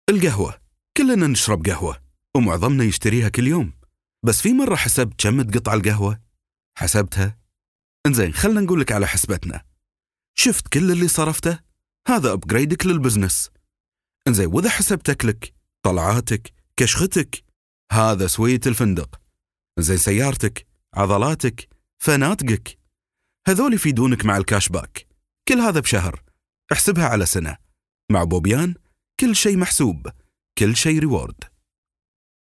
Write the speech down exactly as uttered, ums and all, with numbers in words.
القهوة، كلنا نشرب قهوة ومعظمنا يشتريها كل يوم. بس في مرة حسبت كم تقطع القهوة؟ حسبتها؟ انزين خلنا نقولك على حسبتنا. شفت كل اللي صرفته؟ هذا أبجريدك للبزنس. انزين وإذا حسبت أكلك، طلعاتك، كشختك، هذا سوية الفندق. انزين سيارتك، عضلاتك، فنادقك، هذول يفيدونك مع الكاش باك. كل هذا بشهر، احسبها على سنة. مع بوبيان كل شيء محسوب، كل شيء ريورد.